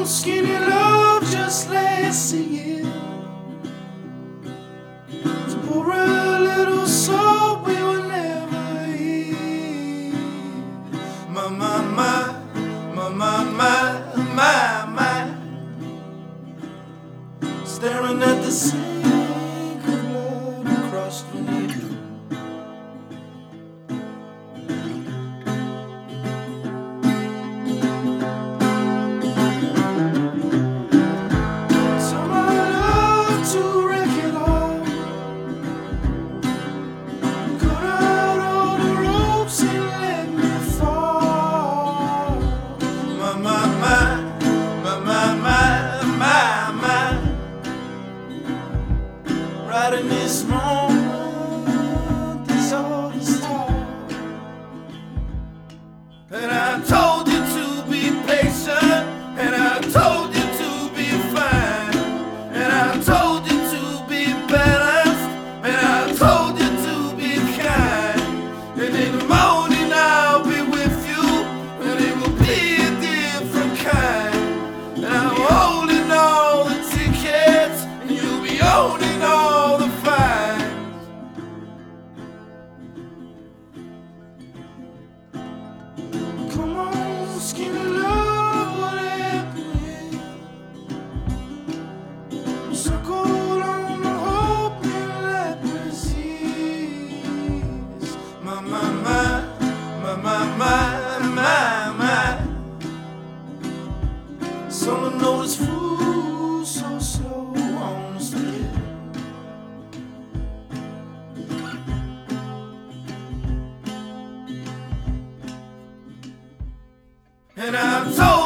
on, skinny love, just let's sing it. To pour a little soul we will never hear. My, my, my, my, my, my, my, my. Staring at the sink of blood across the knee. Right in this moment, this all is taught. And I told you to be patient, and I told you to be fine, and I told you to be balanced, and I told you to be kind. And in the morning I'll be with you, and it will be a different kind. And I'm holding all the tickets, and you'll be owning all the fines. Come on, skinny love, what happened? Circled on the hope that persists. My, my, my, my, my, my, my, my. Someone knows food so slow on the split. And I'm told